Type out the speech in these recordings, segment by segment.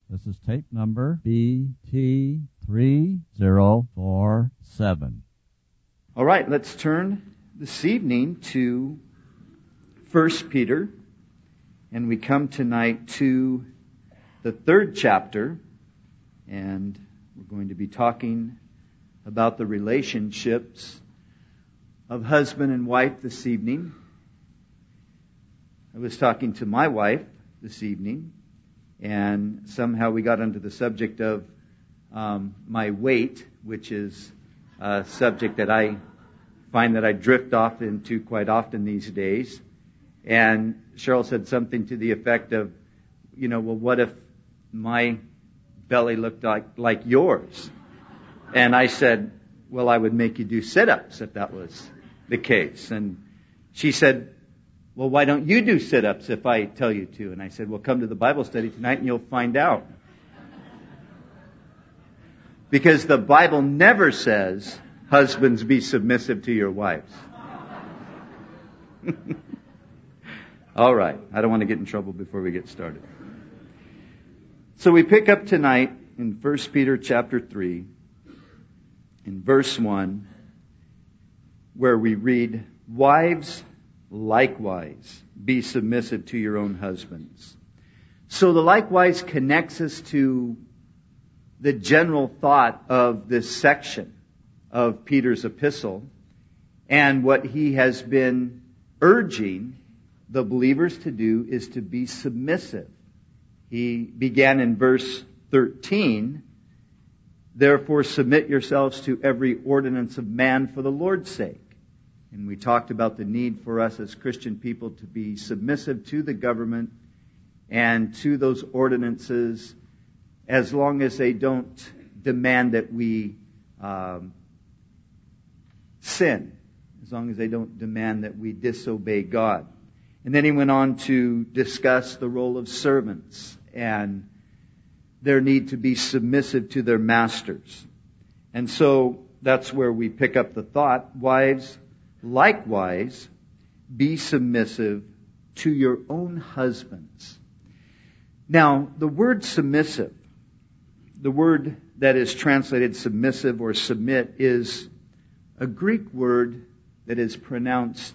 This is tape number BT3047. All right, let's turn this evening to 1 Peter, and we come tonight to the 3rd chapter, and we're going to be talking about the relationships of husband and wife this evening. I was talking to my wife this evening, and somehow we got onto the subject of my weight, which is a subject that I find that I drift off into quite often these days. And Cheryl said something to the effect of, well, what if my belly looked like yours? And I said, well, I would make you do sit-ups if that was the case. And she said, well, why don't you do sit-ups if I tell you to? And I said, well, come to the Bible study tonight and you'll find out. Because the Bible never says, husbands, be submissive to your wives. All right. I don't want to get in trouble before we get started. So we pick up tonight in 1 Peter chapter 3, in verse 1, where we read, wives, likewise, be submissive to your own husbands. So the likewise connects us to the general thought of this section of Peter's epistle and what he has been urging the believers to do is to be submissive. He began in verse 13, therefore submit yourselves to every ordinance of man for the Lord's sake. And we talked about the need for us as Christian people to be submissive to the government and to those ordinances as long as they don't demand that we sin, as long as they don't demand that we disobey God. And then he went on to discuss the role of servants and their need to be submissive to their masters. And so that's where we pick up the thought, wives, likewise, be submissive to your own husbands. Now, the word submissive, the word that is translated submissive or submit, is a Greek word that is pronounced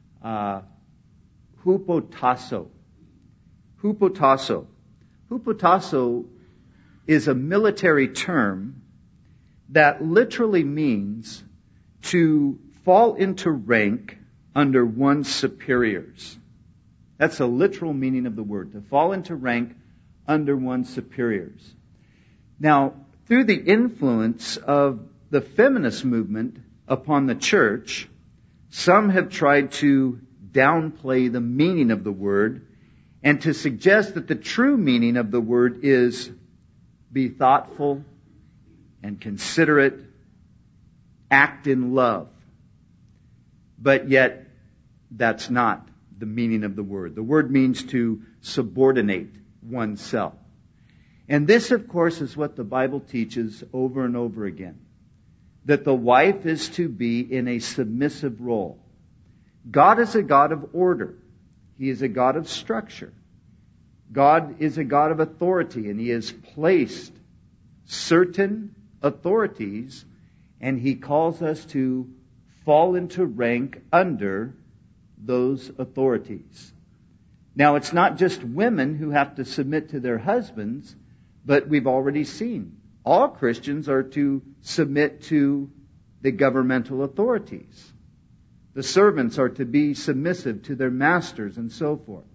hupotasso. Hupotasso. Hupotasso is a military term that literally means to fall into rank under one's superiors. That's a literal meaning of the word, to fall into rank under one's superiors. Now, through the influence of the feminist movement upon the church, some have tried to downplay the meaning of the word and to suggest that the true meaning of the word is be thoughtful and considerate, act in love. But yet, that's not the meaning of the word. The word means to subordinate oneself. And this, of course, is what the Bible teaches over and over again. That the wife is to be in a submissive role. God is a God of order. He is a God of structure. God is a God of authority, and He has placed certain authorities, and He calls us to fall into rank under those authorities. Now, it's not just women who have to submit to their husbands, but we've already seen all Christians are to submit to the governmental authorities. The servants are to be submissive to their masters and so forth.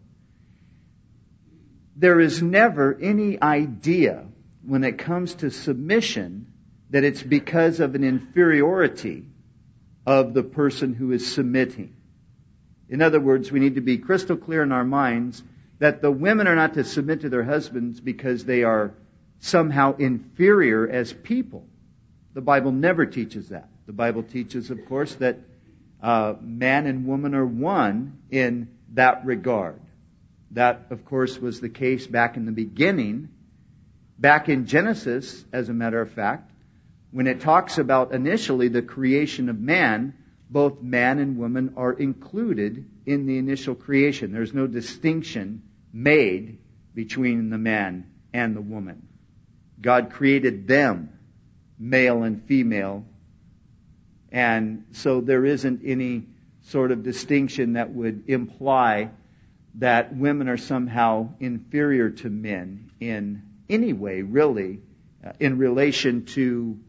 There is never any idea when it comes to submission that it's because of an inferiority of the person who is submitting. In other words, we need to be crystal clear in our minds that the women are not to submit to their husbands because they are somehow inferior as people. The Bible never teaches that. The Bible teaches, of course, that man and woman are one in that regard. That, of course, was the case back in the beginning. Back in Genesis, as a matter of fact, when it talks about initially the creation of man, both man and woman are included in the initial creation. There's no distinction made between the man and the woman. God created them, male and female. And so there isn't any sort of distinction that would imply that women are somehow inferior to men in any way, really, in relation to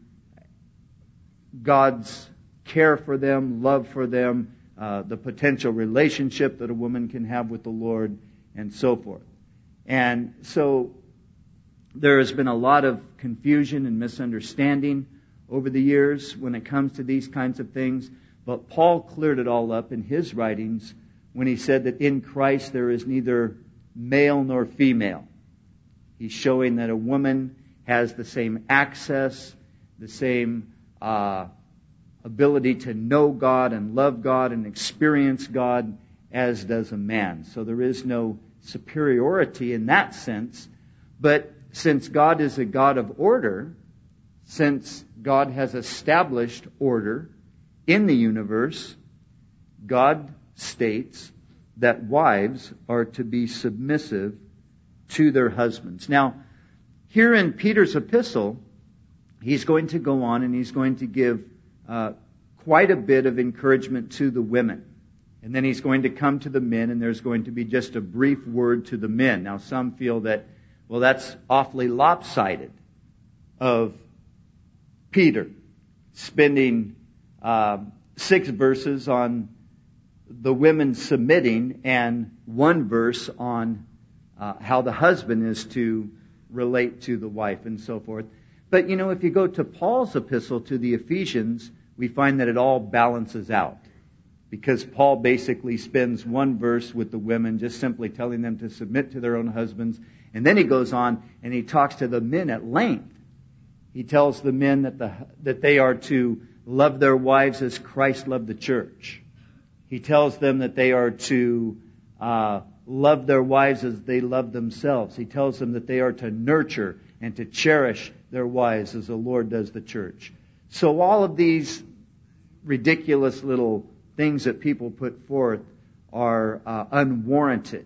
God's care for them, love for them, the potential relationship that a woman can have with the Lord, and so forth. And so there has been a lot of confusion and misunderstanding over the years when it comes to these kinds of things. But Paul cleared it all up in his writings when he said that in Christ there is neither male nor female. He's showing that a woman has the same access, the same ability to know God and love God and experience God as does a man. So there is no superiority in that sense. But since God is a God of order, since God has established order in the universe, God states that wives are to be submissive to their husbands. Now, here in Peter's epistle, he's going to go on and he's going to give quite a bit of encouragement to the women. And then he's going to come to the men, and there's going to be just a brief word to the men. Now, some feel that, well, that's awfully lopsided of Peter, spending 6 verses on the women submitting and 1 verse on how the husband is to relate to the wife and so forth. But, if you go to Paul's epistle to the Ephesians, we find that it all balances out. Because Paul basically spends 1 verse with the women, just simply telling them to submit to their own husbands. And then he goes on and he talks to the men at length. He tells the men that they are to love their wives as Christ loved the church. He tells them that they are to love their wives as they love themselves. He tells them that they are to nurture and to cherish their wives as the Lord does the church. So all of these ridiculous little things that people put forth are unwarranted.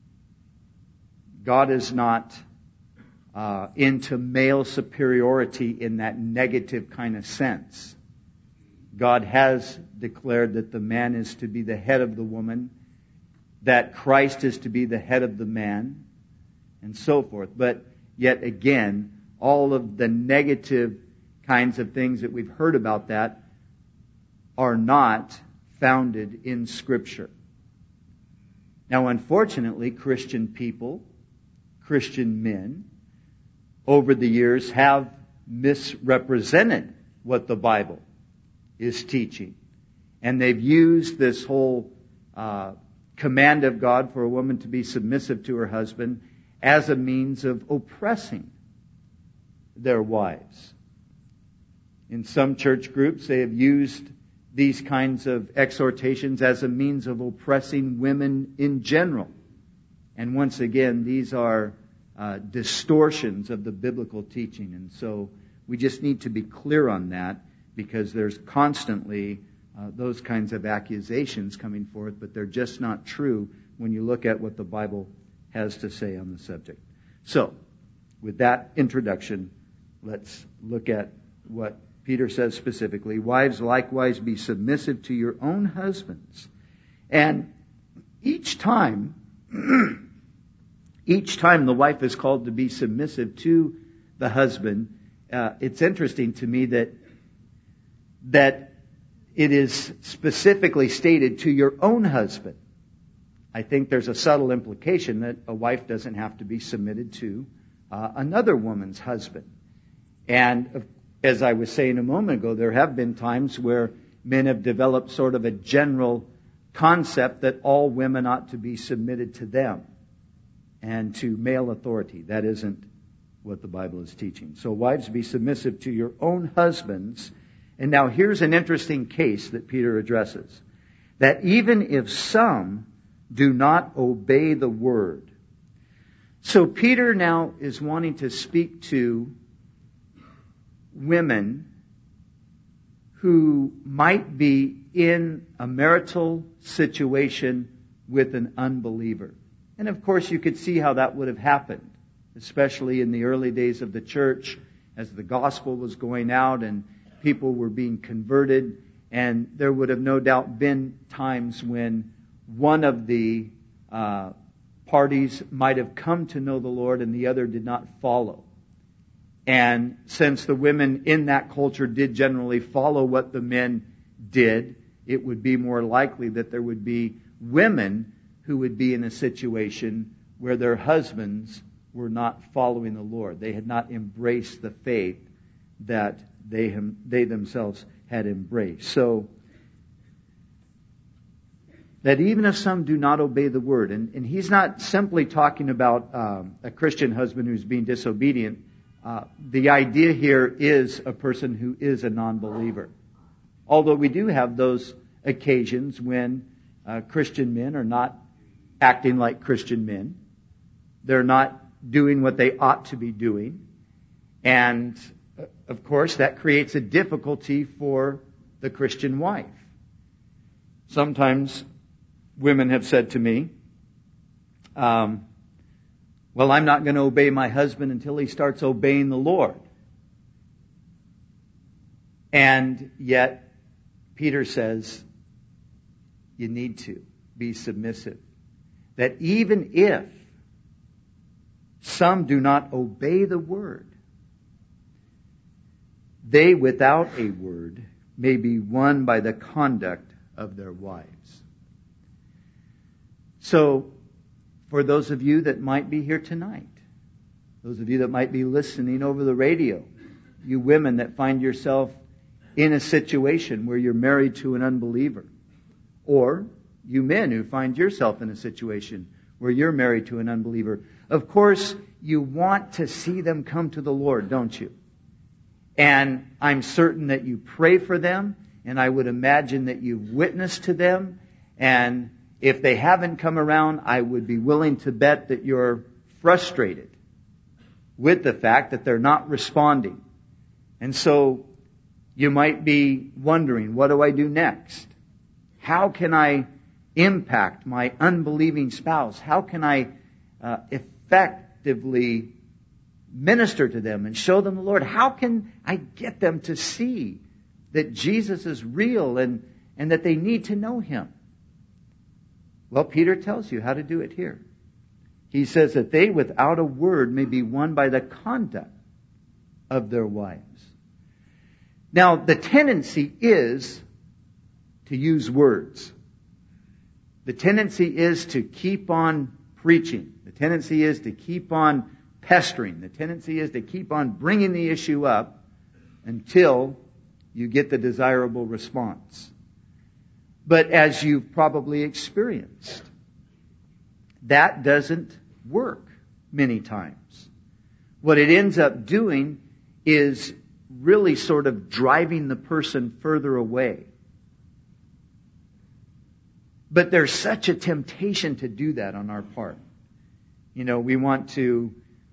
God is not into male superiority in that negative kind of sense. God has declared that the man is to be the head of the woman, that Christ is to be the head of the man, and so forth. But yet again, all of the negative kinds of things that we've heard about that are not founded in Scripture. Now, unfortunately, Christian people, Christian men, over the years have misrepresented what the Bible is teaching. And they've used this whole command of God for a woman to be submissive to her husband as a means of oppressing their wives. In some church groups, they have used these kinds of exhortations as a means of oppressing women in general. And once again, these are distortions of the biblical teaching. And so we just need to be clear on that, because there's constantly those kinds of accusations coming forth, but they're just not true when you look at what the Bible has to say on the subject. So, with that introduction, let's look at what Peter says specifically. Wives, likewise, be submissive to your own husbands. And each time the wife is called to be submissive to the husband, it's interesting to me that it is specifically stated to your own husband. I think there's a subtle implication that a wife doesn't have to be submitted to another woman's husband. And as I was saying a moment ago, there have been times where men have developed sort of a general concept that all women ought to be submitted to them and to male authority. That isn't what the Bible is teaching. So wives, be submissive to your own husbands. And now here's an interesting case that Peter addresses. That even if some do not obey the word. So Peter now is wanting to speak to women who might be in a marital situation with an unbeliever. And of course you could see how that would have happened. especially in the early days of the church, as the gospel was going out and people were being converted. And there would have no doubt been times when one of the parties might have come to know the Lord and the other did not follow. And since the women in that culture did generally follow what the men did, it would be more likely that there would be women who would be in a situation where their husbands were not following the Lord. They had not embraced the faith that they themselves had embraced. So, that even if some do not obey the word, and he's not simply talking about a Christian husband who's being disobedient. The idea here is a person who is a non-believer. Although we do have those occasions when Christian men are not acting like Christian men. They're not doing what they ought to be doing. And, of course, that creates a difficulty for the Christian wife. Sometimes women have said to me, well, I'm not going to obey my husband until he starts obeying the Lord. And yet, Peter says, you need to be submissive. That even if some do not obey the word, they without a word may be won by the conduct of their wives. So, for those of you that might be here tonight, those of you that might be listening over the radio, you women that find yourself in a situation where you're married to an unbeliever, or you men who find yourself in a situation where you're married to an unbeliever, of course, you want to see them come to the Lord, don't you? And I'm certain that you pray for them, and I would imagine that you've witnessed to them, and if they haven't come around, I would be willing to bet that you're frustrated with the fact that they're not responding. And so you might be wondering, what do I do next? How can I impact my unbelieving spouse? How can I effectively minister to them and show them the Lord? How can I get them to see that Jesus is real and that they need to know Him? Well, Peter tells you how to do it here. He says that they without a word may be won by the conduct of their wives. Now, the tendency is to use words. The tendency is to keep on preaching. The tendency is to keep on pestering. The tendency is to keep on bringing the issue up until you get the desirable response. But as you've probably experienced, that doesn't work many times. What it ends up doing is really sort of driving the person further away. But there's such a temptation to do that on our part. You know, we want to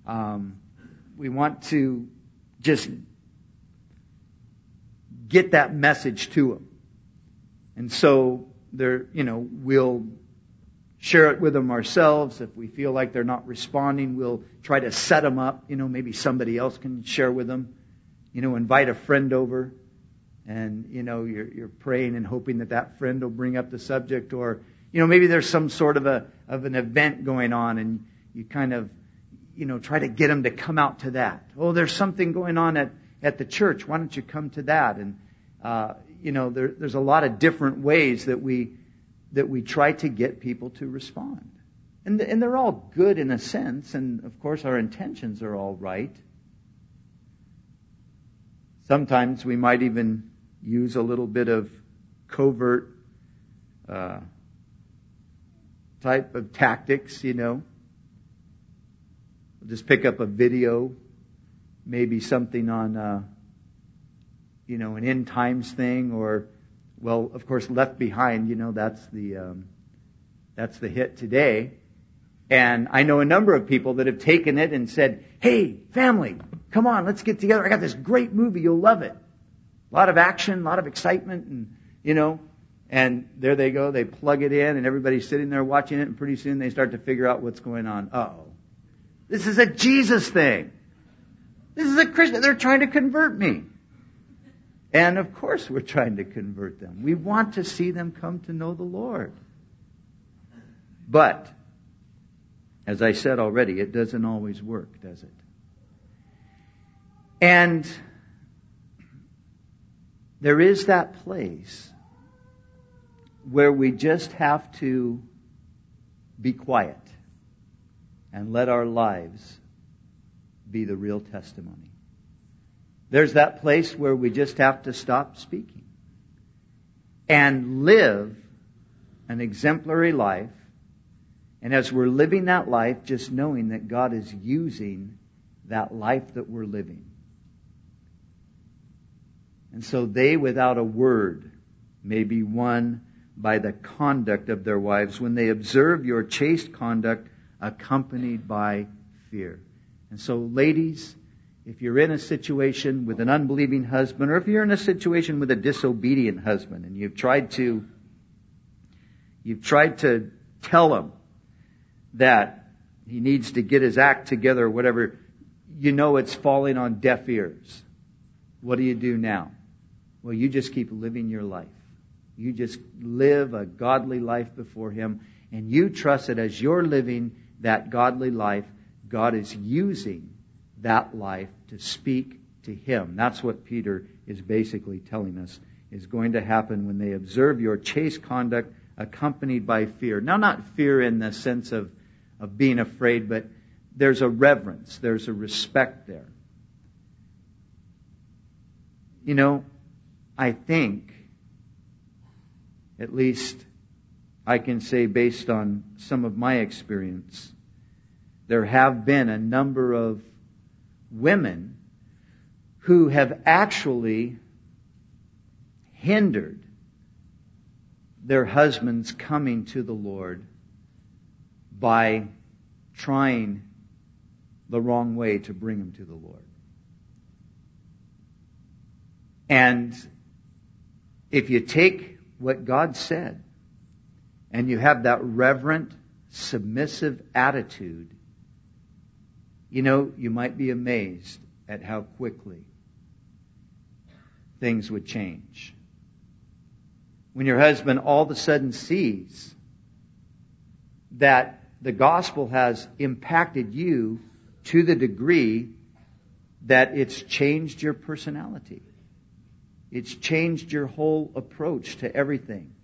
just get that message to them. And so we'll share it with them ourselves. If we feel like they're not responding, we'll try to set them up. Maybe somebody else can share with them. Invite a friend over, and you're praying and hoping that friend will bring up the subject, or maybe there's some sort of an event going on, and you kind of try to get them to come out to that. Oh, there's something going on at the church. Why don't you come to that? And there's a lot of different ways that we try to get people to respond. And they're all good in a sense, and of course our intentions are all right. Sometimes we might even use a little bit of covert type of tactics, We'll just pick up a video, maybe something on an end times thing, or, well, of course, Left Behind, that's the hit today. And I know a number of people that have taken it and said, hey, family, come on, let's get together. I got this great movie. You'll love it. A lot of action, a lot of excitement, and there they go. They plug it in, and everybody's sitting there watching it, and pretty soon they start to figure out what's going on. Uh-oh. This is a Jesus thing. This is a Christian. They're trying to convert me. And of course we're trying to convert them. We want to see them come to know the Lord. But, as I said already, it doesn't always work, does it? And there is that place where we just have to be quiet and let our lives be the real testimony. There's that place where we just have to stop speaking and live an exemplary life. And as we're living that life, just knowing that God is using that life that we're living. And so they, without a word, may be won by the conduct of their wives when they observe your chaste conduct accompanied by fear. And so, ladies, if you're in a situation with an unbelieving husband, or if you're in a situation with a disobedient husband, and you've tried to tell him that he needs to get his act together or whatever, you know it's falling on deaf ears. What do you do now? Well, you just keep living your life. You just live a godly life before Him, and you trust that as you're living that godly life, God is using that life to speak to Him. That's what Peter is basically telling us is going to happen when they observe your chaste conduct accompanied by fear. Now, not fear in the sense of being afraid, but there's a reverence, there's a respect there. You know, I think, at least I can say based on some of my experience, there have been a number of women who have actually hindered their husbands coming to the Lord by trying the wrong way to bring them to the Lord. And if you take what God said and you have that reverent, submissive attitude, you know, you might be amazed at how quickly things would change. When your husband all of a sudden sees that the gospel has impacted you to the degree that it's changed your personality. It's changed your whole approach to everything.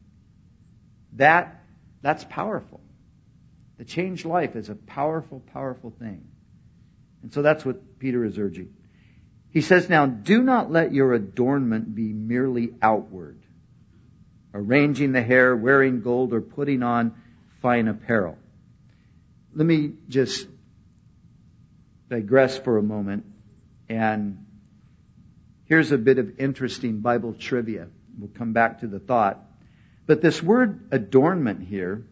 That's powerful. The changed life is a powerful, powerful thing. And so that's what Peter is urging. He says, now, do not let your adornment be merely outward, arranging the hair, wearing gold, or putting on fine apparel. Let me just digress for a moment. And here's a bit of interesting Bible trivia. We'll come back to the thought. But this word adornment here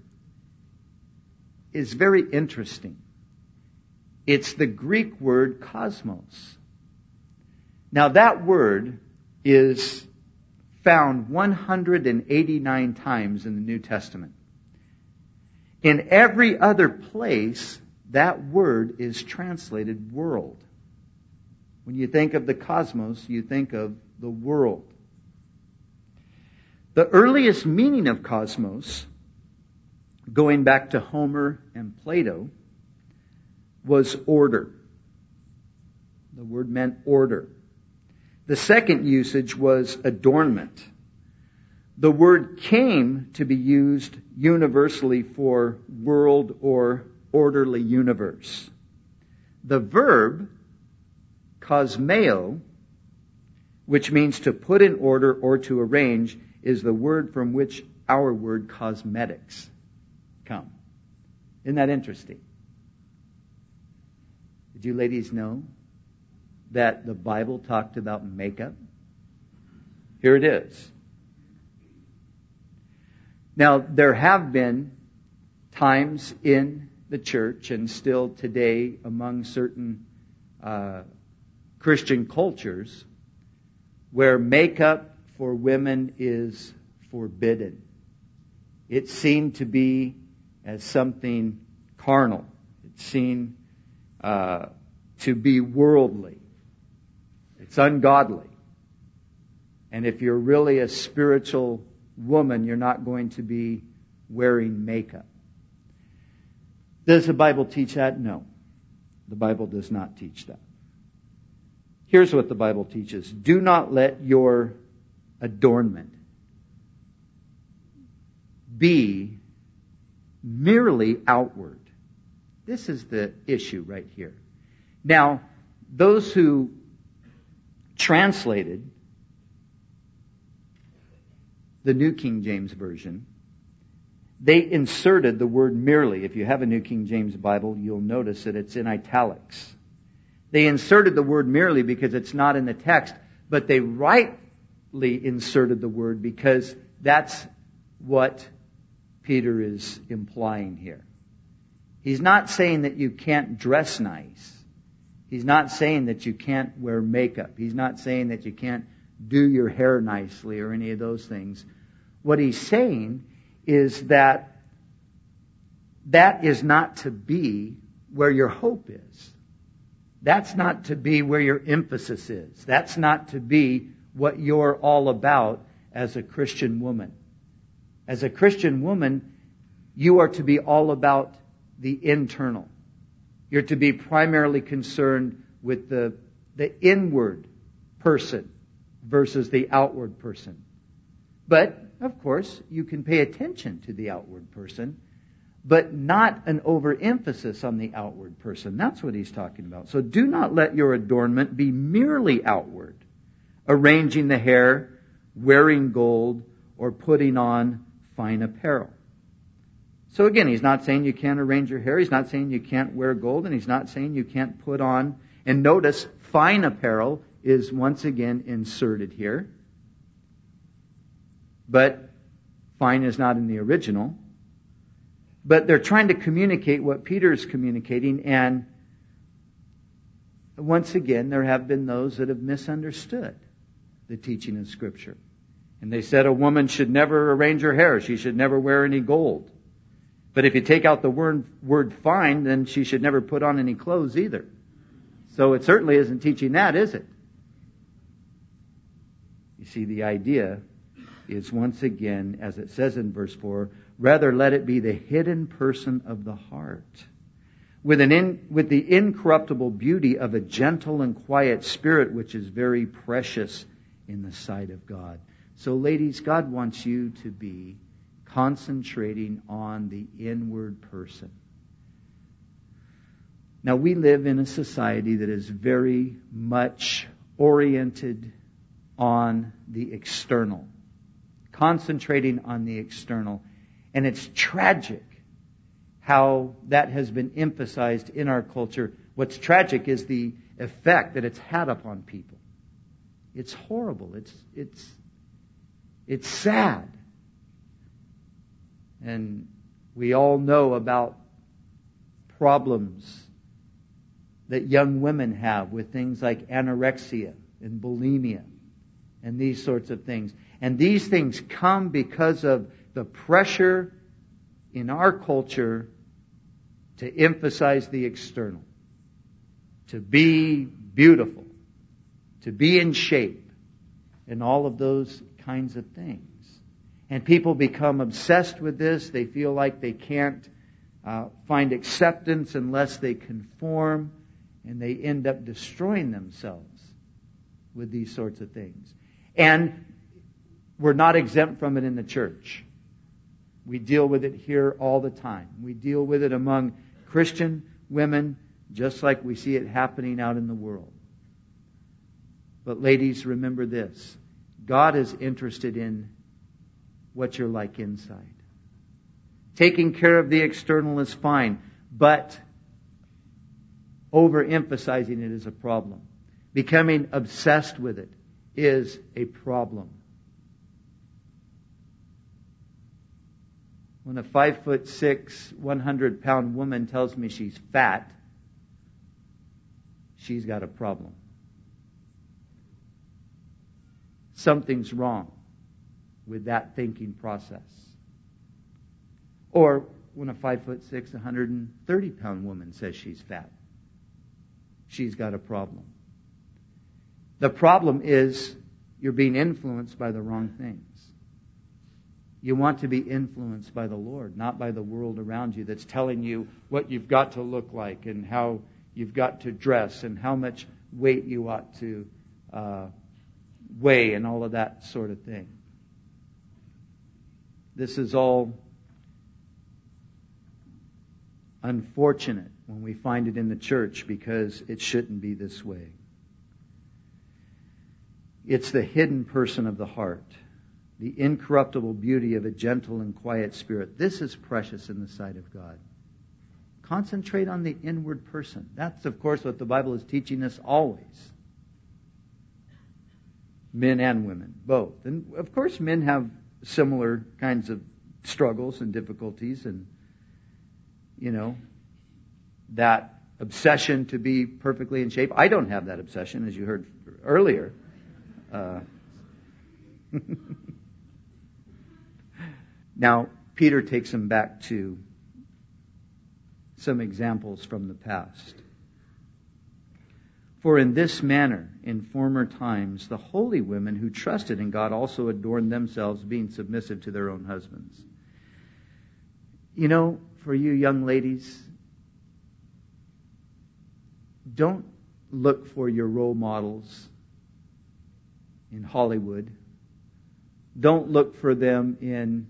is very interesting. It's the Greek word cosmos. Now that word is found 189 times in the New Testament. In every other place, that word is translated world. When you think of the cosmos, you think of the world. The earliest meaning of cosmos, going back to Homer and Plato, was order. The word meant order. The second usage was adornment. The word came to be used universally for world or orderly universe. The verb kosmeo, which means to put in order or to arrange, is the word from which our word cosmetics come. Isn't that interesting? Did you ladies know that the Bible talked about makeup? Here it is. Now, there have been times in the church and still today among certain Christian cultures where makeup for women is forbidden. It's seen to be as something carnal. It's seen to be worldly. It's ungodly. And if you're really a spiritual woman, you're not going to be wearing makeup. Does the Bible teach that? No. The Bible does not teach that. Here's what the Bible teaches. Do not let your adornment be merely outward. This is the issue right here. Now, those who translated the New King James Version, they inserted the word merely. If you have a New King James Bible, you'll notice that it's in italics. They inserted the word merely because it's not in the text, but they rightly inserted the word because that's what Peter is implying here. He's not saying that you can't dress nice. He's not saying that you can't wear makeup. He's not saying that you can't do your hair nicely or any of those things. What he's saying is that that is not to be where your hope is. That's not to be where your emphasis is. That's not to be what you're all about as a Christian woman. As a Christian woman, you are to be all about the internal. You're to be primarily concerned with the inward person versus the outward person. But, of course, you can pay attention to the outward person, but not an overemphasis on the outward person. That's what he's talking about. So do not let your adornment be merely outward, arranging the hair, wearing gold, or putting on fine apparel. So again, he's not saying you can't arrange your hair. He's not saying you can't wear gold, and he's not saying you can't put on. And notice, fine apparel is once again inserted here. But fine is not in the original. But they're trying to communicate what Peter is communicating, and once again, there have been those that have misunderstood the teaching of Scripture. And they said a woman should never arrange her hair. She should never wear any gold. But if you take out the word fine, then she should never put on any clothes either. So it certainly isn't teaching that, is it? You see, the idea is once again, as it says in verse 4, rather let it be the hidden person of the heart, with the incorruptible beauty of a gentle and quiet spirit, which is very precious in the sight of God. So ladies, God wants you to be concentrating on the inward person. Now, we live in a society that is very much oriented on the external, concentrating on the external. And it's tragic how that has been emphasized in our culture. What's tragic is the effect that it's had upon people. It's horrible. It's sad. And we all know about problems that young women have with things like anorexia and bulimia and these sorts of things. And these things come because of the pressure in our culture to emphasize the external, to be beautiful, to be in shape, and all of those kinds of things. And people become obsessed with this. They feel like they can't find acceptance unless they conform, and they end up destroying themselves with these sorts of things. And we're not exempt from it in the church. We deal with it here all the time. We deal with it among Christian women just like we see it happening out in the world. But ladies, remember this. God is interested in what you're like inside. Taking care of the external is fine, but overemphasizing it is a problem. Becoming obsessed with it is a problem. When a 5'6", 100-pound woman tells me she's fat, she's got a problem. Something's wrong with that thinking process. Or when a 5'6", 130-pound woman says she's fat, she's got a problem. The problem is you're being influenced by the wrong things. You want to be influenced by the Lord, not by the world around you that's telling you what you've got to look like and how you've got to dress and how much weight you ought to weigh and all of that sort of thing. This is all unfortunate when we find it in the church because it shouldn't be this way. It's the hidden person of the heart, the incorruptible beauty of a gentle and quiet spirit. This is precious in the sight of God. Concentrate on the inward person. That's, of course, what the Bible is teaching us always. Men and women, both. And, of course, men have similar kinds of struggles and difficulties and, that obsession to be perfectly in shape. I don't have that obsession, as you heard earlier. Now, Peter takes him back to some examples from the past. For in this manner, in former times, the holy women who trusted in God also adorned themselves, being submissive to their own husbands. For you young ladies, don't look for your role models in Hollywood. Don't look for them in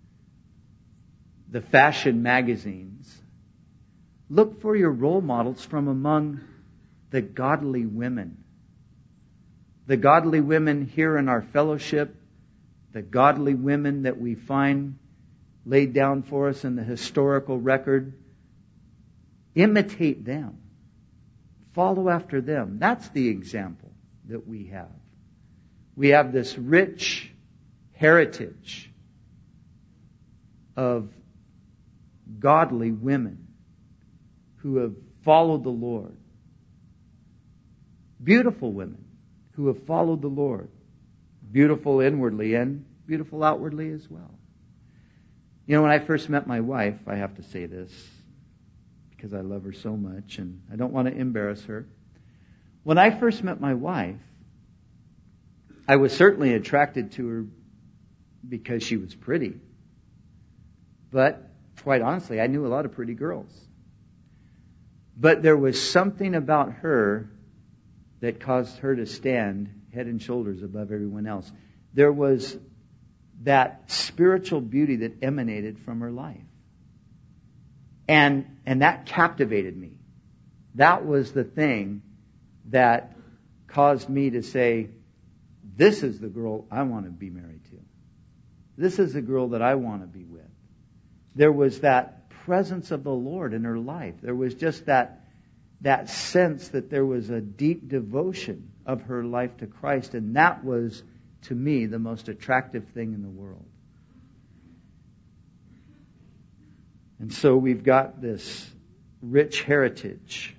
the fashion magazines. Look for your role models from among the godly women. The godly women here in our fellowship, the godly women that we find laid down for us in the historical record. Imitate them. Follow after them. That's the example that we have. We have this rich heritage of godly women who have followed the Lord. Beautiful women who have followed the Lord. Beautiful inwardly and beautiful outwardly as well. When I first met my wife, I have to say this because I love her so much and I don't want to embarrass her. When I first met my wife, I was certainly attracted to her because she was pretty. But quite honestly, I knew a lot of pretty girls. But there was something about her that caused her to stand head and shoulders above everyone else. There was that spiritual beauty that emanated from her life. And that captivated me. That was the thing that caused me to say, this is the girl I want to be married to. This is the girl that I want to be with. There was that presence of the Lord in her life. There was just that sense that there was a deep devotion of her life to Christ. And that was, to me, the most attractive thing in the world. And so we've got this rich heritage.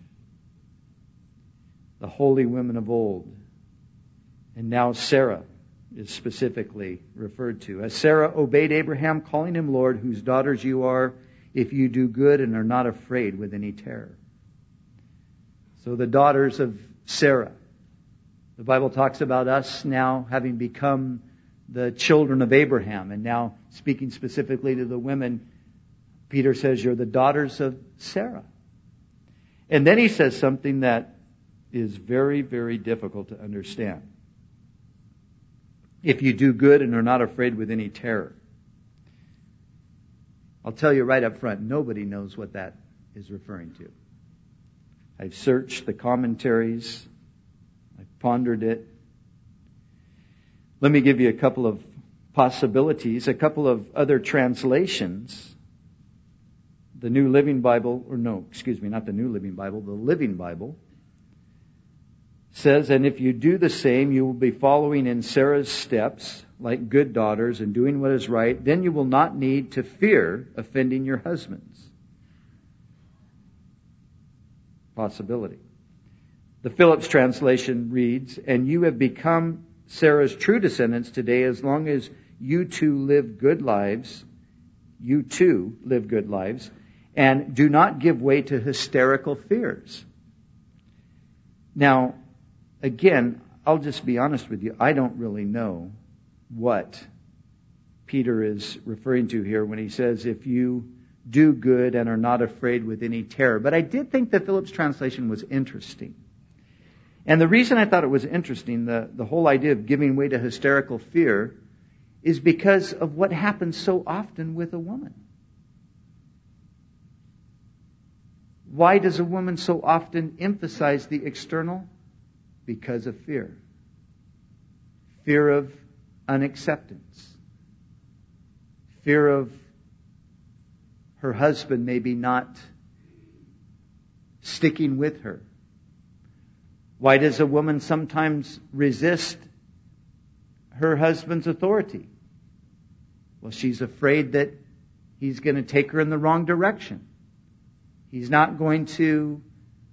The holy women of old. And now Sarah is specifically referred to. As Sarah obeyed Abraham, calling him Lord, whose daughters you are, if you do good and are not afraid with any terror. So the daughters of Sarah. The Bible talks about us now having become the children of Abraham. And now speaking specifically to the women, Peter says you're the daughters of Sarah. And then he says something that is very, very difficult to understand. If you do good and are not afraid with any terror. I'll tell you right up front, nobody knows what that is referring to. I've searched the commentaries. I've pondered it. Let me give you a couple of possibilities, a couple of other translations. The New Living Bible, not the New Living Bible, the Living Bible says, and if you do the same, you will be following in Sarah's steps, like good daughters, and doing what is right. Then you will not need to fear offending your husbands. Possibility. The Phillips translation reads, and you have become Sarah's true descendants today as long as you too live good lives, and do not give way to hysterical fears. Now, again, I'll just be honest with you. I don't really know what Peter is referring to here when he says, if you do good and are not afraid with any terror. But I did think that Phillips' translation was interesting. And the reason I thought it was interesting, the whole idea of giving way to hysterical fear, is because of what happens so often with a woman. Why does a woman so often emphasize the external? Because of fear. Fear of unacceptance. Fear of her husband maybe not sticking with her. Why does a woman sometimes resist her husband's authority? Well, she's afraid that he's going to take her in the wrong direction. He's not going to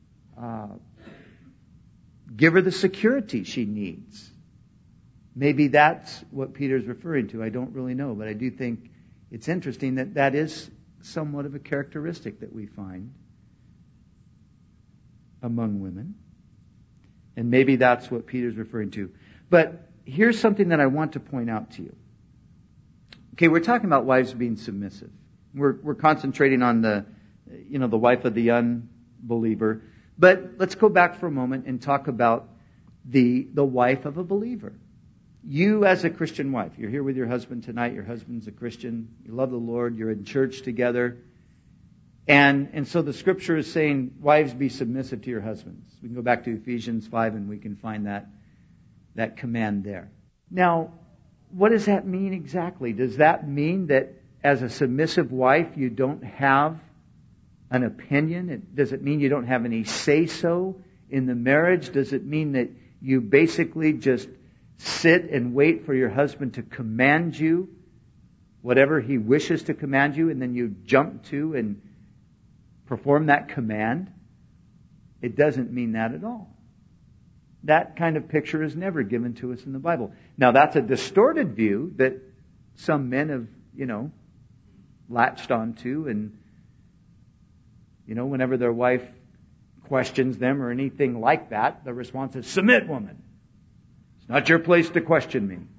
give her the security she needs. Maybe that's what Peter's referring to. I don't really know, but I do think it's interesting that that is somewhat of a characteristic that we find among women. And maybe that's what Peter's referring to. But here's something that I want to point out to you. Okay, we're talking about wives being submissive. We're concentrating on the wife of the unbeliever. But let's go back for a moment and talk about the wife of a believer. You as a Christian wife, you're here with your husband tonight, your husband's a Christian, you love the Lord, you're in church together. And so the scripture is saying, wives, be submissive to your husbands. We can go back to Ephesians 5 and we can find that command there. Now, what does that mean exactly? Does that mean that as a submissive wife you don't have an opinion? Does it mean you don't have any say-so in the marriage? Does it mean that you basically just sit and wait for your husband to command you whatever he wishes to command you, and then you jump to and perform that command? It doesn't mean that at all. That kind of picture is never given to us in the Bible. Now, that's a distorted view that some men have, latched onto, and, whenever their wife questions them or anything like that, the response is, submit, woman. It's not your place to question me.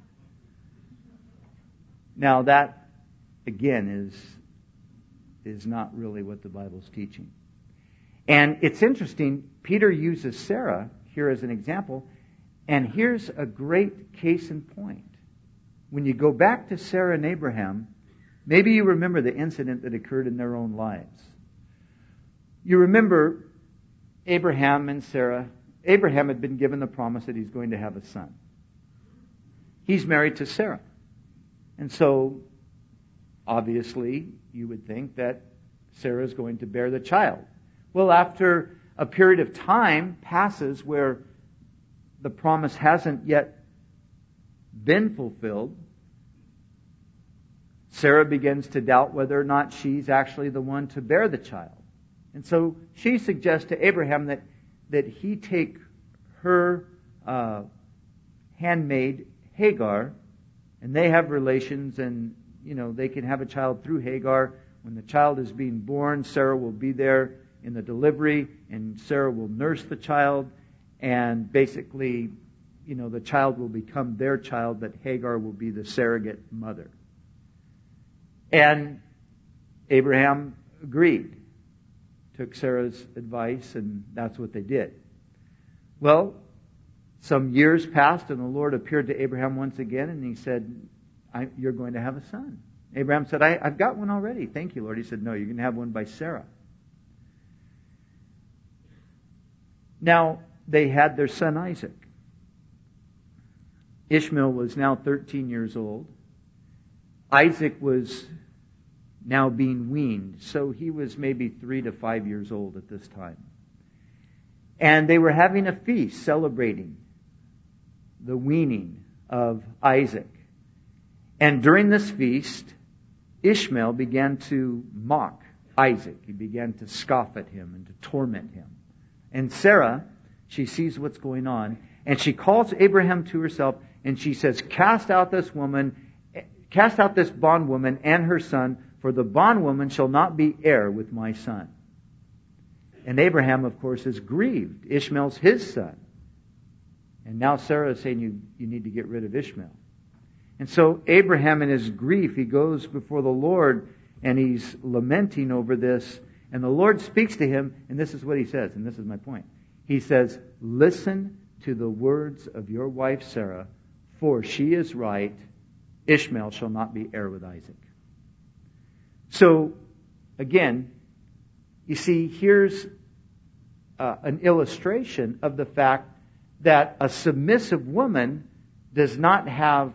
Now, that, again, is not really what the Bible's teaching. And it's interesting, Peter uses Sarah here as an example, and here's a great case in point. When you go back to Sarah and Abraham, maybe you remember the incident that occurred in their own lives. You remember Abraham and Sarah. Abraham had been given the promise that he's going to have a son. He's married to Sarah. And so, obviously, you would think that Sarah is going to bear the child. Well, after a period of time passes where the promise hasn't yet been fulfilled, Sarah begins to doubt whether or not she's actually the one to bear the child. And so she suggests to Abraham that he take her handmaid Hagar, and they have relations, and they can have a child through Hagar. When the child is being born, Sarah will be there in the delivery, and Sarah will nurse the child, and basically, the child will become their child, but Hagar will be the surrogate mother. And Abraham agreed, took Sarah's advice, and that's what they did. Well, some years passed, and the Lord appeared to Abraham once again, and he said, you're going to have a son. Abraham said, I've got one already. Thank you, Lord. He said, no, you're going to have one by Sarah. Now, they had their son Isaac. Ishmael was now 13 years old. Isaac was now being weaned, so he was maybe 3 to 5 years old at this time. And they were having a feast celebrating the weaning of Isaac. And during this feast, Ishmael began to mock Isaac. He began to scoff at him and to torment him. And Sarah, she sees what's going on, and she calls Abraham to herself, and she says, cast out this bondwoman and her son, for the bondwoman shall not be heir with my son. And Abraham, of course, is grieved. Ishmael's his son. And now Sarah is saying you need to get rid of Ishmael. And so Abraham, in his grief, he goes before the Lord and he's lamenting over this. And the Lord speaks to him, and this is what he says, and this is my point. He says, listen to the words of your wife Sarah, for she is right. Ishmael shall not be heir with Isaac. So, again, you see, here's an illustration of the fact that a submissive woman does not have,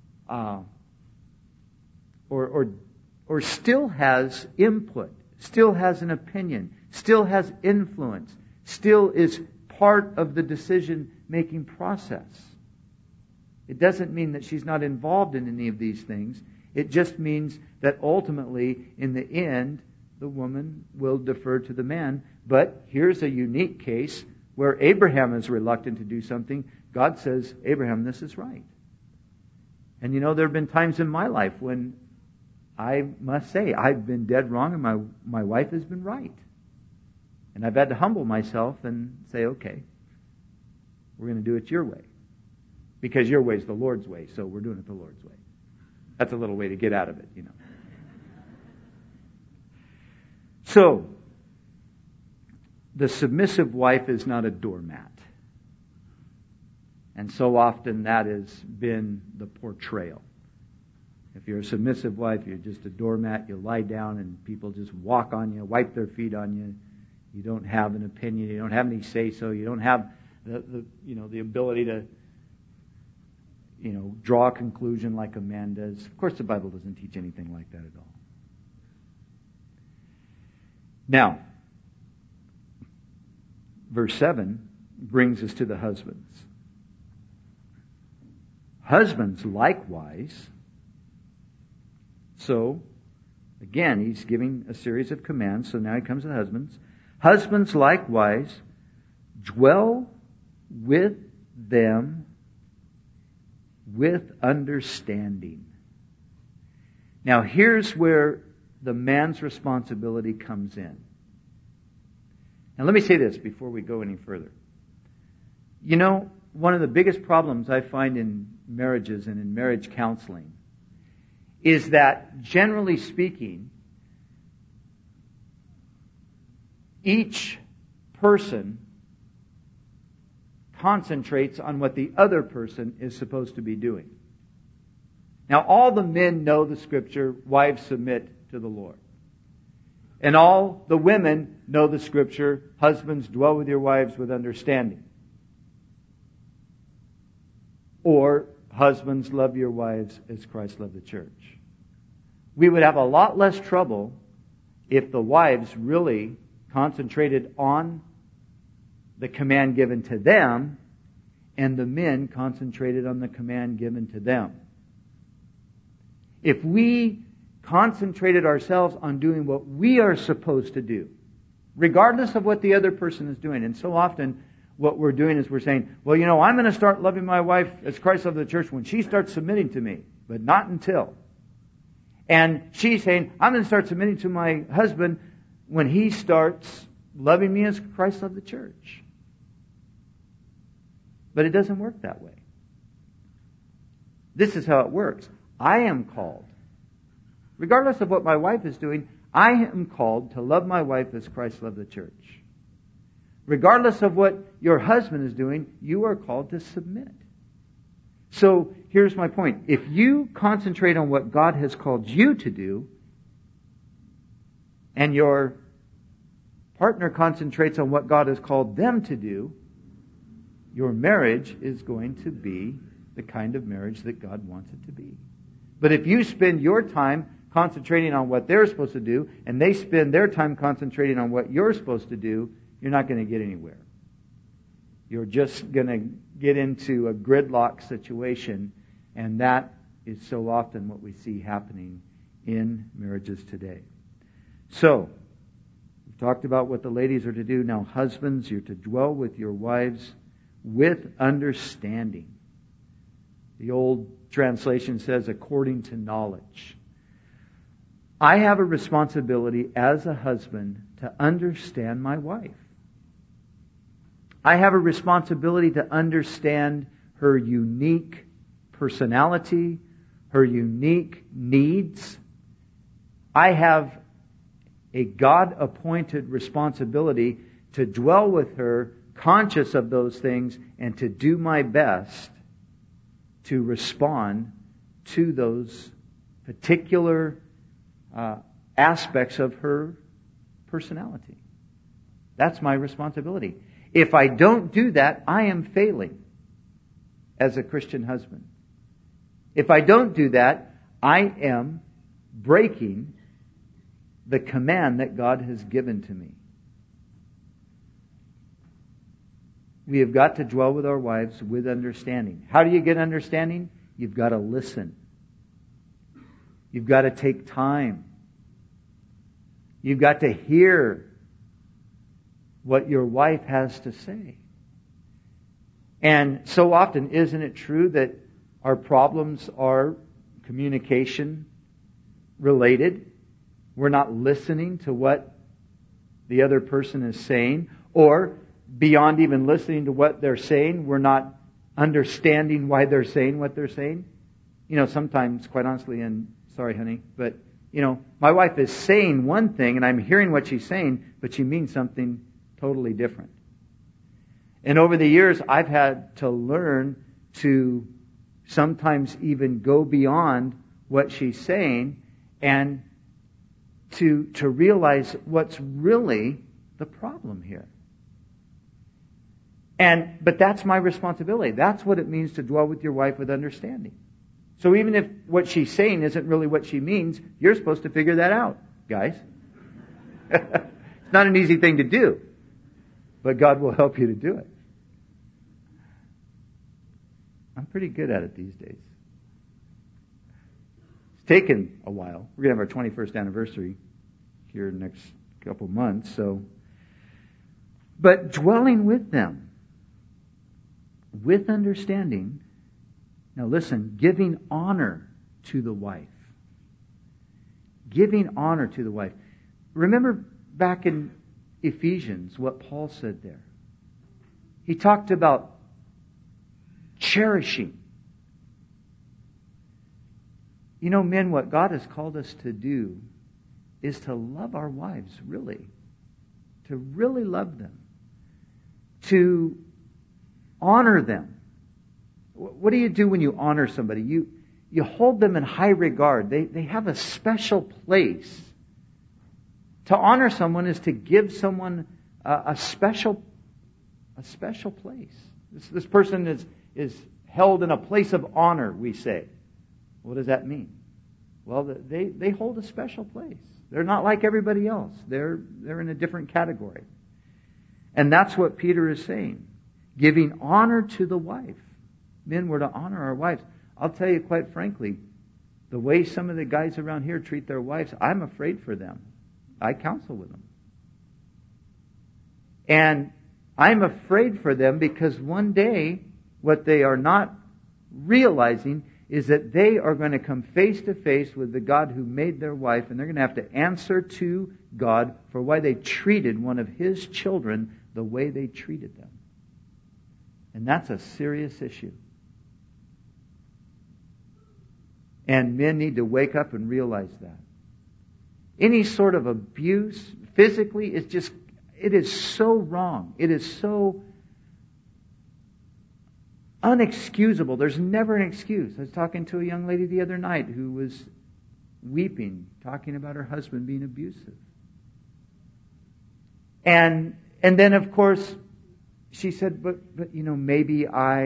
or still has input, still has an opinion, still has influence, still is part of the decision-making process. It doesn't mean that she's not involved in any of these things. It just means that ultimately, in the end, the woman will defer to the man. But here's a unique case where Abraham is reluctant to do something. God says, Abraham, this is right. And you know, there have been times in my life when I must say I've been dead wrong and my wife has been right. And I've had to humble myself and say, okay, we're going to do it your way. Because your way is the Lord's way, so we're doing it the Lord's way. That's a little way to get out of it, you know. So, the submissive wife is not a doormat. And so often that has been the portrayal. If you're a submissive wife, you're just a doormat. You lie down and people just walk on you, wipe their feet on you. You don't have an opinion. You don't have any say-so. You don't have the ability to draw a conclusion like a man does. Of course, the Bible doesn't teach anything like that at all. Now, verse 7 brings us to the husbands. Husbands likewise. So, again, he's giving a series of commands. So now he comes to the husbands. Husbands likewise dwell with them with understanding. Now here's where the man's responsibility comes in. Now let me say this before we go any further. You know, one of the biggest problems I find in marriages and in marriage counseling is that, generally speaking, each person concentrates on what the other person is supposed to be doing. Now, all the men know the Scripture, wives submit to the Lord. And all the women know the Scripture, husbands dwell with your wives with understanding. Or, husbands love your wives as Christ loved the church. We would have a lot less trouble if the wives really concentrated on the command given to them, and the men concentrated on the command given to them. If we concentrated ourselves on doing what we are supposed to do, regardless of what the other person is doing, and so often what we're doing is we're saying, well, I'm going to start loving my wife as Christ loved the church when she starts submitting to me, but not until. And she's saying, I'm going to start submitting to my husband when he starts loving me as Christ loved the church. But it doesn't work that way. This is how it works. I am called, regardless of what my wife is doing, I am called to love my wife as Christ loved the church. Regardless of what your husband is doing, you are called to submit. So here's my point. If you concentrate on what God has called you to do, and your partner concentrates on what God has called them to do, your marriage is going to be the kind of marriage that God wants it to be. But if you spend your time concentrating on what they're supposed to do, and they spend their time concentrating on what you're supposed to do, you're not going to get anywhere. You're just going to get into a gridlock situation, and that is so often what we see happening in marriages today. So, we've talked about what the ladies are to do. Now, husbands, you're to dwell with your wives with understanding. The old translation says, according to knowledge. I have a responsibility as a husband to understand my wife. I have a responsibility to understand her unique personality, her unique needs. I have a God-appointed responsibility to dwell with her, conscious of those things, and to do my best to respond to those particular aspects of her personality. That's my responsibility. If I don't do that, I am failing as a Christian husband. If I don't do that, I am breaking the command that God has given to me. We have got to dwell with our wives with understanding. How do you get understanding? You've got to listen. You've got to take time. You've got to hear what your wife has to say. And so often, isn't it true that our problems are communication related? We're not listening to what the other person is saying, or beyond even listening to what they're saying, we're not understanding why they're saying what they're saying. You know, sometimes, quite honestly, and sorry, honey, but, you know, my wife is saying one thing and I'm hearing what she's saying, but she means something totally different. And over the years, I've had to learn to sometimes even go beyond what she's saying and to realize what's really the problem here. But that's my responsibility. That's what it means to dwell with your wife with understanding. So even if what she's saying isn't really what she means, you're supposed to figure that out, guys. It's not an easy thing to do, but God will help you to do it. I'm pretty good at it these days. It's taken a while. We're going to have our 21st anniversary here in the next couple months, but dwelling with them with understanding. Now listen, giving honor to the wife. Giving honor to the wife. Remember back in Ephesians what Paul said there. He talked about cherishing. You know, men, what God has called us to do is to love our wives, really. To really love them. To honor them. What do you do when you honor somebody? You hold them in high regard. They have a special place. To honor someone is to give someone a special place. This person is held in a place of honor, we say. What does that mean? Well, they hold a special place. They're not like everybody else. They're in a different category. And that's what Peter is saying. Giving honor to the wife. Men, we're to honor our wives. I'll tell you quite frankly, the way some of the guys around here treat their wives, I'm afraid for them. I counsel with them. And I'm afraid for them because one day, what they are not realizing is that they are going to come face to face with the God who made their wife, and they're going to have to answer to God for why they treated one of His children the way they treated them. And that's a serious issue. And men need to wake up and realize that. Any sort of abuse, physically, it is so wrong. It is so unexcusable. There's never an excuse. I was talking to a young lady the other night who was weeping, talking about her husband being abusive. And then, of course, she said, but maybe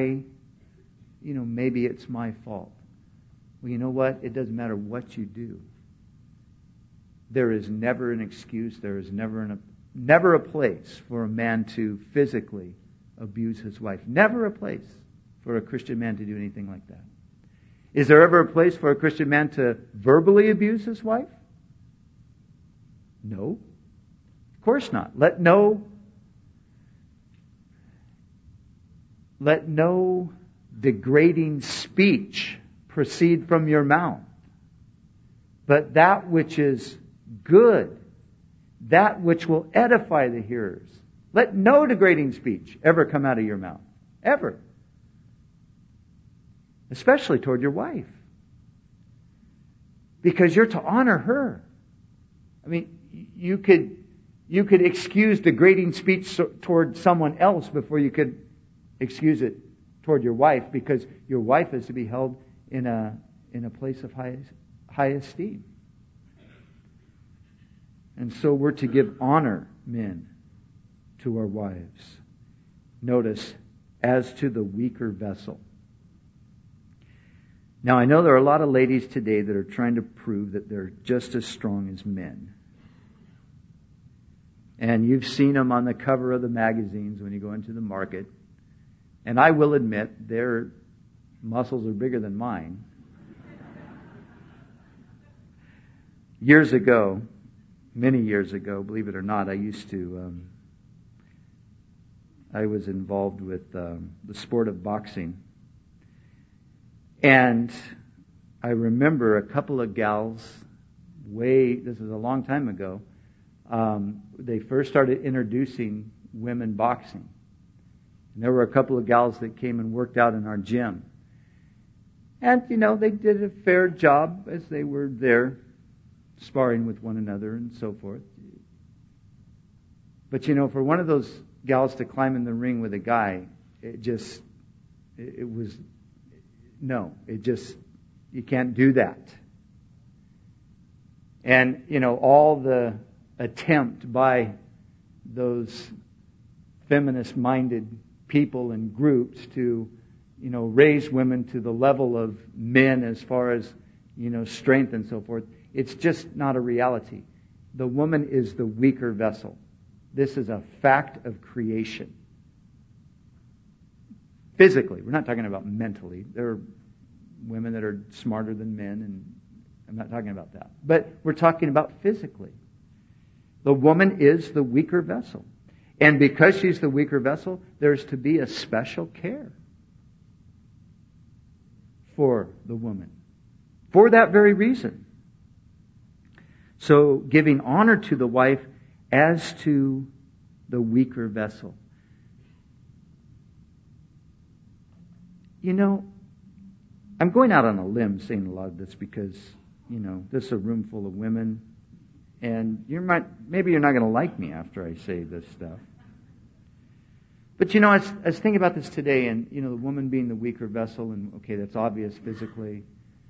maybe it's my fault. Well, you know what? It doesn't matter what you do. There is never an excuse. There is never a place for a man to physically abuse his wife. Never a place for a Christian man to do anything like that. Is there ever a place for a Christian man to verbally abuse his wife? No. Of course not. Let no degrading speech proceed from your mouth. But that which is good, that which will edify the hearers. Let no degrading speech ever come out of your mouth. Ever. Especially toward your wife. Because you're to honor her. I mean, you could excuse degrading speech toward someone else before you could excuse it toward your wife, because your wife is to be held in a place of high esteem. And so we're to give honor, men, to our wives. Notice, as to the weaker vessel. Now, I know there are a lot of ladies today that are trying to prove that they're just as strong as men. And you've seen them on the cover of the magazines when you go into the market. And I will admit, their muscles are bigger than mine. Years ago, many years ago, believe it or not, I was involved with the sport of boxing. And I remember a couple of gals, this is a long time ago, they first started introducing women boxing. And there were a couple of gals that came and worked out in our gym. And, they did a fair job as they were there, sparring with one another and so forth. But, for one of those gals to climb in the ring with a guy, you can't do that. And, all the attempt by those feminist-minded people and groups to, raise women to the level of men as far as, strength and so forth, it's just not a reality. The woman is the weaker vessel. This is a fact of creation. Physically, we're not talking about mentally. There are women that are smarter than men, and I'm not talking about that. But we're talking about physically. The woman is the weaker vessel. And because she's the weaker vessel, there's to be a special care for the woman. For that very reason. So, giving honor to the wife as to the weaker vessel. I'm going out on a limb saying a lot of this because, this is a room full of women, and maybe you're not going to like me after I say this stuff. But, I was thinking about this today, and, the woman being the weaker vessel, and, okay, that's obvious physically.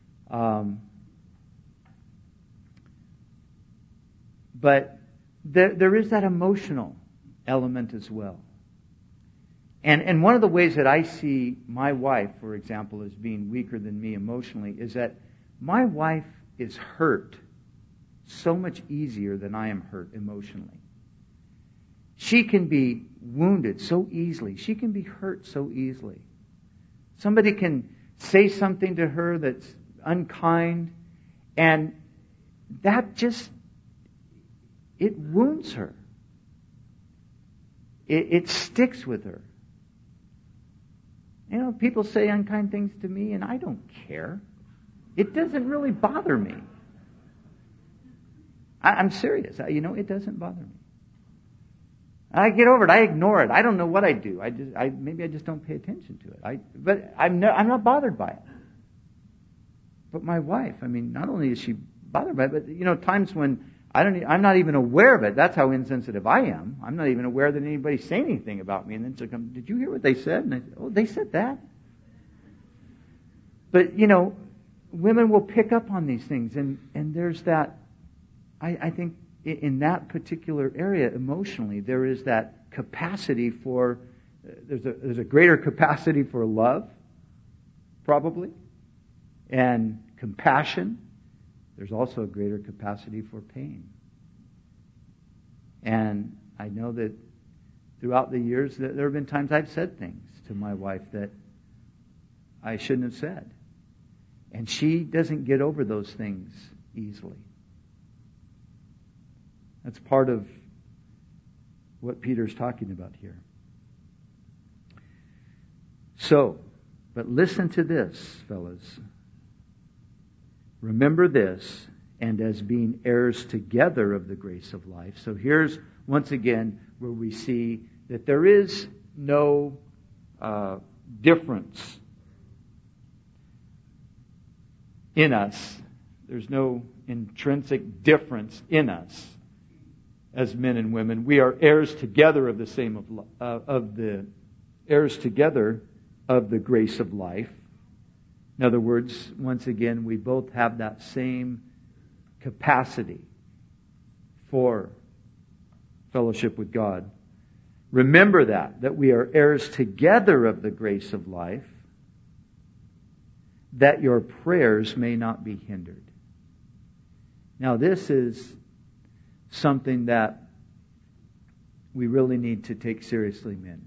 But there is that emotional element as well. And one of the ways that I see my wife, for example, as being weaker than me emotionally, is that my wife is hurt so much easier than I am hurt emotionally. She can be wounded so easily. She can be hurt so easily. Somebody can say something to her that's unkind, and that it wounds her. It sticks with her. People say unkind things to me, and I don't care. It doesn't really bother me. I'm serious. It doesn't bother me. I get over it. I ignore it. I don't know what I do. Maybe I just don't pay attention to it. But I'm not bothered by it. But my wife, not only is she bothered by it, but times when I'm not even aware of it. That's how insensitive I am. I'm not even aware that anybody's saying anything about me. And then she'll come, did you hear what they said? And I say, oh, they said that. But, women will pick up on these things. And there's that, I think, in that particular area emotionally, there is that capacity for, there's a greater capacity for love, probably, and compassion. There's also a greater capacity for pain. And I know that throughout the years that there have been times I've said things to my wife that I shouldn't have said. And she doesn't get over those things easily. That's part of what Peter's talking about here. So, but listen to this, fellas. Remember this, and as being heirs together of the grace of life. So here's, once again, where we see that there is no difference in us. There's no intrinsic difference in us as men and women. We are heirs together of the heirs together of the grace of life. In other words, once again, we both have that same capacity for fellowship with God. Remember that we are heirs together of the grace of life, that your prayers may not be hindered. Now, this is something that we really need to take seriously, men.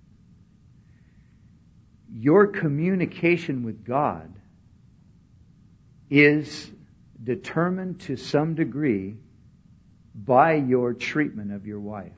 Your communication with God is determined to some degree by your treatment of your wife.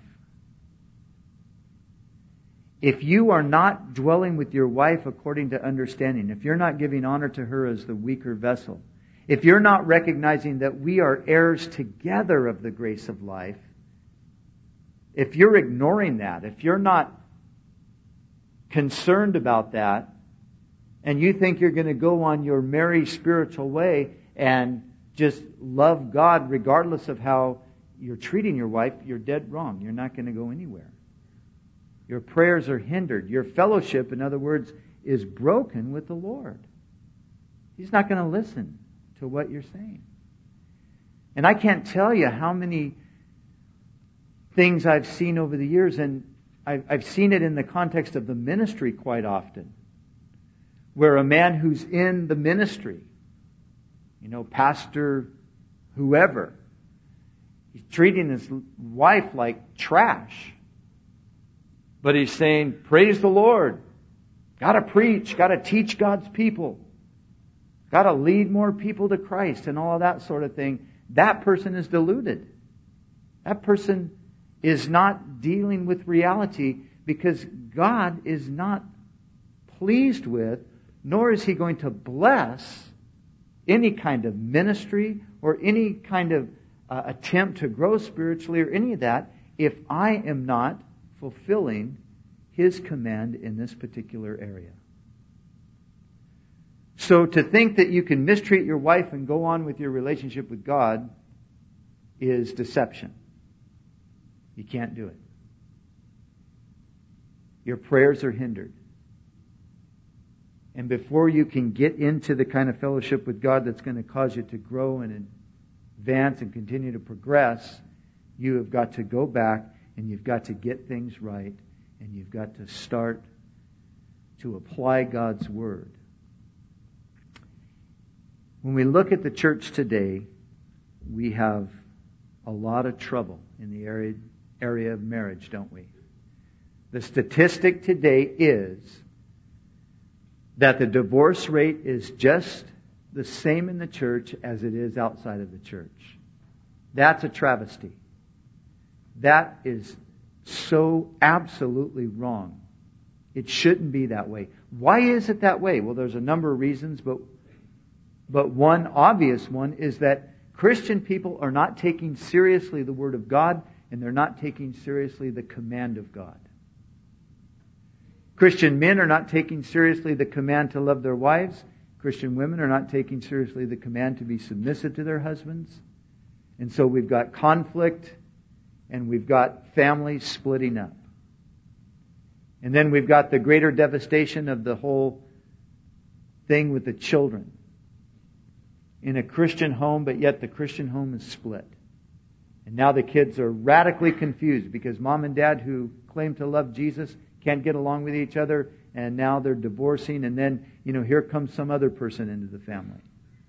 If you are not dwelling with your wife according to understanding, if you're not giving honor to her as the weaker vessel, if you're not recognizing that we are heirs together of the grace of life, if you're ignoring that, if you're not concerned about that, and you think you're going to go on your merry spiritual way and just love God regardless of how you're treating your wife, you're dead wrong. You're not going to go anywhere. Your prayers are hindered. Your fellowship, in other words, is broken with the Lord. He's not going to listen to what you're saying. And I can't tell you how many things I've seen over the years, and I've seen it in the context of the ministry quite often, where a man who's in the ministry, pastor, whoever, he's treating his wife like trash. But he's saying, praise the Lord. Got to preach, got to teach God's people. Got to lead more people to Christ and all of that sort of thing. That person is deluded. That person is not dealing with reality, because God is not pleased with, nor is He going to bless any kind of ministry or any kind of attempt to grow spiritually or any of that if I am not fulfilling His command in this particular area. So to think that you can mistreat your wife and go on with your relationship with God is deception. You can't do it. Your prayers are hindered. And before you can get into the kind of fellowship with God that's going to cause you to grow and advance and continue to progress, you have got to go back and you've got to get things right, and you've got to start to apply God's Word. When we look at the church today, we have a lot of trouble in the area of marriage, don't we? The statistic today is that the divorce rate is just the same in the church as it is outside of the church. That's a travesty. That is so absolutely wrong. It shouldn't be that way. Why is it that way? Well, there's a number of reasons, but one obvious one is that Christian people are not taking seriously the Word of God, and they're not taking seriously the command of God. Christian men are not taking seriously the command to love their wives. Christian women are not taking seriously the command to be submissive to their husbands. And so we've got conflict, and we've got families splitting up. And then we've got the greater devastation of the whole thing with the children. In a Christian home, but yet the Christian home is split. And now the kids are radically confused because mom and dad who claim to love Jesus can't get along with each other, and now they're divorcing, and then, here comes some other person into the family.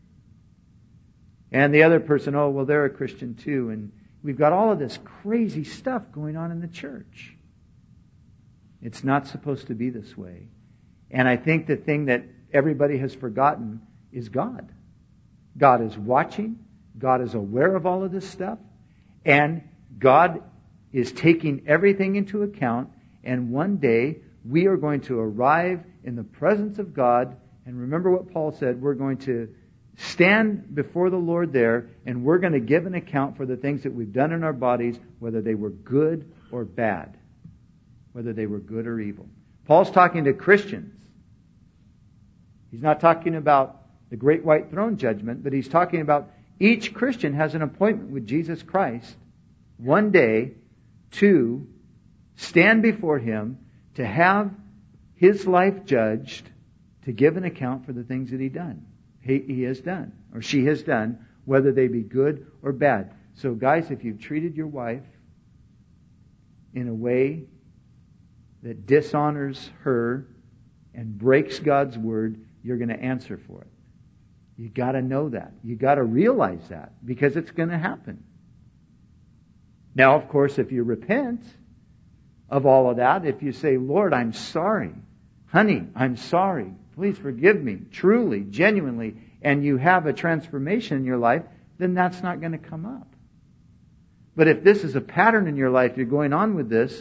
And the other person, they're a Christian too, and we've got all of this crazy stuff going on in the church. It's not supposed to be this way. And I think the thing that everybody has forgotten is God. God is watching. God is aware of all of this stuff. And God is taking everything into account. And one day we are going to arrive in the presence of God. And remember what Paul said, we're going to stand before the Lord there, and we're going to give an account for the things that we've done in our bodies, whether they were good or bad, whether they were good or evil. Paul's talking to Christians. He's not talking about the great white throne judgment, but he's talking about each Christian has an appointment with Jesus Christ one day to stand before Him, to have his life judged, to give an account for the things that he has done, or she has done, whether they be good or bad. So guys, if you've treated your wife in a way that dishonors her and breaks God's word, you're going to answer for it. You got to know that. You got to realize that, because it's going to happen. Now, of course, if you repent of all of that, if you say, Lord, I'm sorry. Honey, I'm sorry. Please forgive me. Truly, genuinely. And you have a transformation in your life, then that's not going to come up. But if this is a pattern in your life, you're going on with this,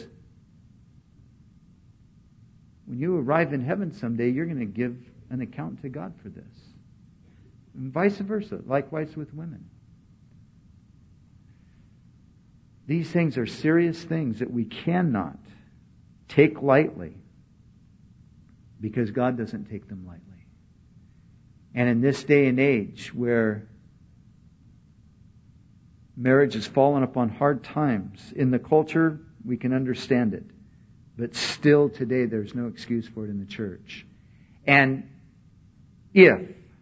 when you arrive in heaven someday, you're going to give an account to God for this. And vice versa. Likewise with women. These things are serious things that we cannot take lightly, because God doesn't take them lightly. And in this day and age where marriage has fallen upon hard times, in the culture we can understand it, but still today there's no excuse for it in the church. And if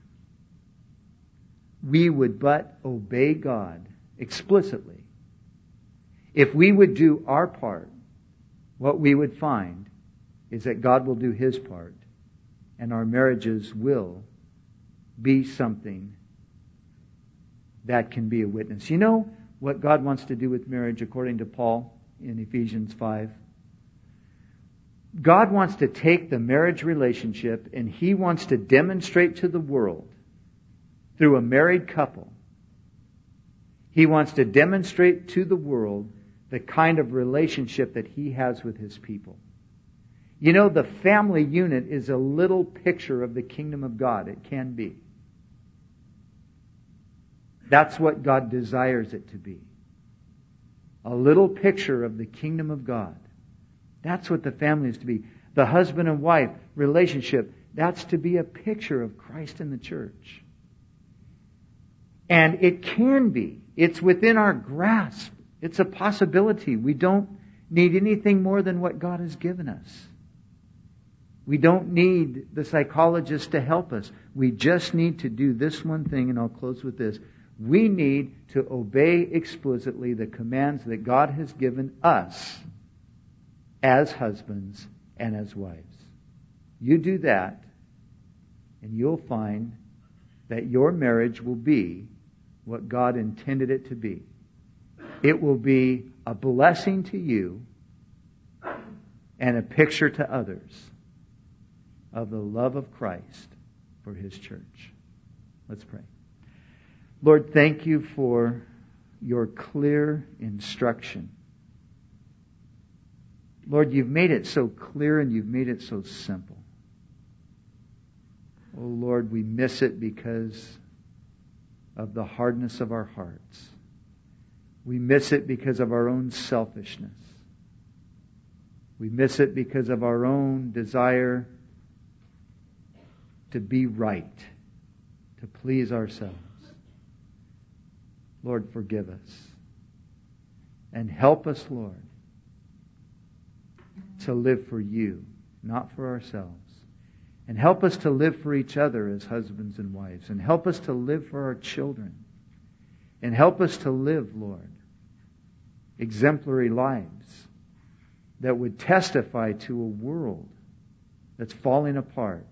we would but obey God explicitly, if we would do our part, what we would find is that God will do His part, and our marriages will be something that can be a witness. You know what God wants to do with marriage according to Paul in Ephesians 5? God wants to take the marriage relationship, and He wants to demonstrate to the world through a married couple. He wants to demonstrate to the world the kind of relationship that He has with His people. You know, the family unit is a little picture of the kingdom of God. It can be. That's what God desires it to be. A little picture of the kingdom of God. That's what the family is to be. The husband and wife relationship, that's to be a picture of Christ in the church. And it can be. It's within our grasp. It's a possibility. We don't need anything more than what God has given us. We don't need the psychologist to help us. We just need to do this one thing, and I'll close with this. We need to obey explicitly the commands that God has given us as husbands and as wives. You do that, and you'll find that your marriage will be what God intended it to be. It will be a blessing to you and a picture to others of the love of Christ for His church. Let's pray. Lord, thank You for Your clear instruction. Lord, You've made it so clear and You've made it so simple. Oh Lord, we miss it because of the hardness of our hearts. We miss it because of our own selfishness. We miss it because of our own desire to be right, to please ourselves. Lord, forgive us. And help us, Lord, to live for You, not for ourselves. And help us to live for each other as husbands and wives. And help us to live for our children. And help us to live, Lord, exemplary lives that would testify to a world that's falling apart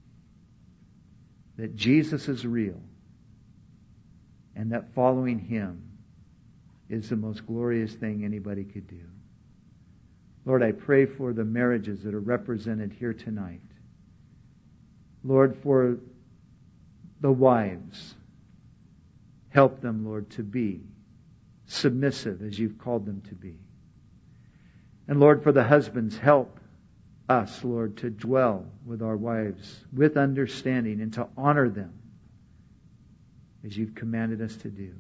that Jesus is real and that following Him is the most glorious thing anybody could do. Lord, I pray for the marriages that are represented here tonight. Lord, for the wives, help them, Lord, to be submissive as You've called them to be. And Lord, for the husbands, help us, Lord, to dwell with our wives with understanding and to honor them as you've commanded us to do.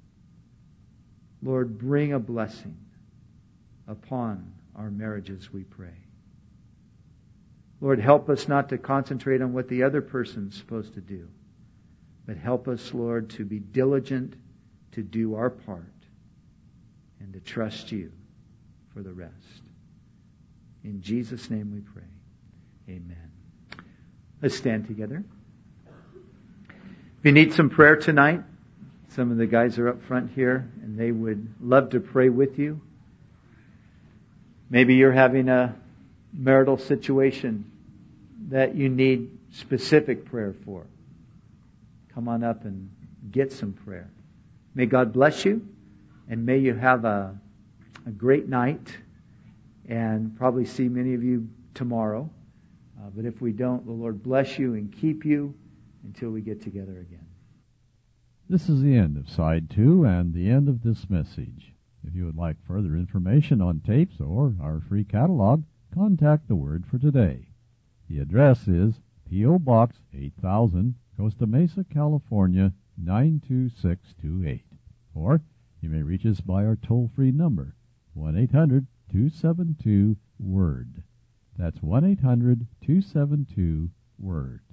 Lord, bring a blessing upon our marriages, we pray. Lord, help us not to concentrate on what the other person's supposed to do, but help us, Lord, to be diligent to do our part and to trust you for the rest. In Jesus' name we pray. Amen. Let's stand together. If you need some prayer tonight, some of the guys are up front here, and they would love to pray with you. Maybe you're having a marital situation that you need specific prayer for. Come on up and get some prayer. May God bless you, and may you have a great night, and probably see many of you tomorrow. But if we don't, the Lord bless you and keep you until we get together again. This is the end of Side 2 and the end of this message. If you would like further information on tapes or our free catalog, contact the Word for Today. The address is P.O. Box 8000, Costa Mesa, California, 92628. Or you may reach us by our toll-free number, 1-800-272-WORD. That's 1-800-272-WORD.